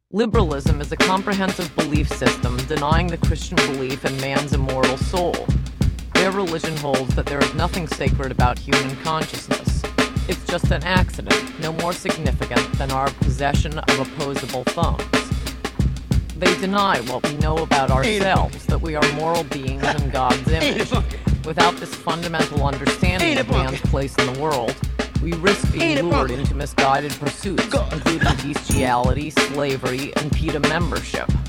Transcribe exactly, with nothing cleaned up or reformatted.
Liberalism is a comprehensive belief system denying the Christian belief in man's immortal soul. Their religion holds that there is nothing sacred about human consciousness. It's just an accident, no more significant than our possession of opposable thumbs. They deny what we know about ourselves, that we are moral beings in God's image. Without this fundamental understanding of man's place in the world, we risk being lured into misguided pursuits, including bestiality, slavery, and PETA membership.